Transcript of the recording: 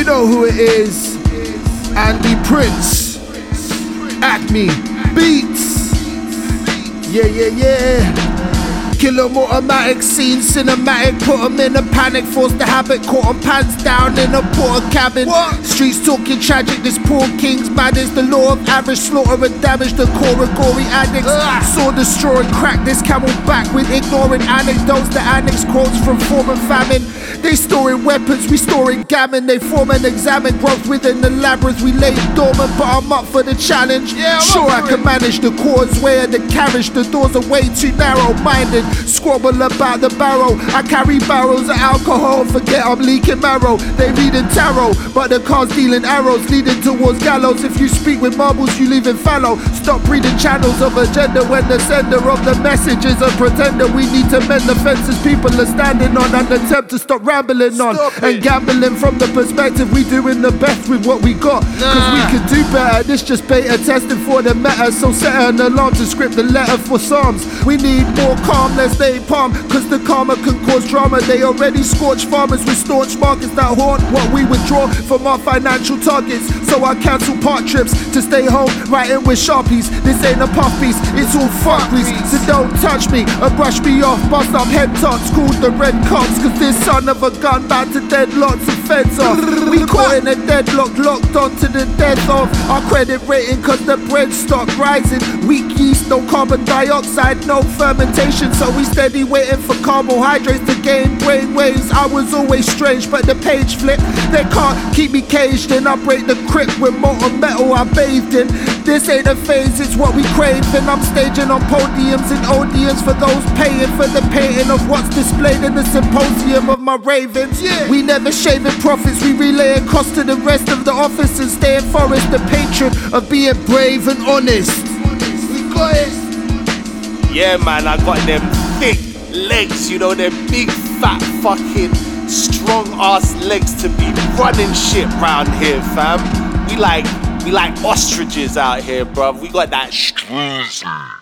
You know who it is. Andy Prince, Acme Beats. Yeah. Kill 'em automatic, scene cinematic. Put 'em in a panic, force the habit. Caught 'em pants down in a porter cabin. What? Streets talking tragic, this poor king's mad is the law of average. Slaughter and damage, the core of gory addicts. Saw destroy and crack this camel back with ignoring anecdotes. The annex quotes from former famine. They storing weapons, we storing gammon. They form and examine growth within the labyrinth. We lay dormant, but I'm up for the challenge. Sure I can manage the causeway of the carriage. The doors are way too narrow-minded. Squabble about the barrel. I carry barrels of alcohol. Forget I'm leaking marrow. They reading tarot, but the car's dealing arrows leading towards gallows. If you speak with marbles, you leaving fallow. Stop reading channels of agenda when the sender of the message is a pretender. We need to mend the fences people are standing on and attempt to stop rambling on and gambling from the perspective we doing the best with what we got. Cause we could do better. This just beta testing for the meta. So set an alarm to script the letter for Psalms. We need more calm, let's stay palm. Cause the karma can cause drama. They already scorch farmers with staunch markets that haunt what we withdraw from our financial targets. So I cancel part trips to stay home, writing with Sharpies. This ain't a puff piece, it's all fuckeries. So don't touch me or brush me off. Bust up head tots called the red cops. Cause this son of a gun bound to dead lots of feds off. We caught in a deadlock, locked onto the death of our credit rating. Cause the bread stock rising. Weak yeast, no carbon dioxide, no fermentation. So we steady waiting for carbohydrates to gain brain waves. I was always strange, but the page flip. They can't keep me caged and I break the crypt with molten metal I bathed in. This ain't a phase, it's what we crave. And I'm staging on podiums and audience for those paying for the painting of what's displayed in the symposium of my ravens. We never shaving profits, we relaying costs to the rest of the officers. Staying forest, the patron of being brave and honest. We got it. Yeah, man, I got them thick legs, you know, them big, fat, fucking, strong ass legs to be running shit round here, fam. We like ostriches out here, bruv. We got that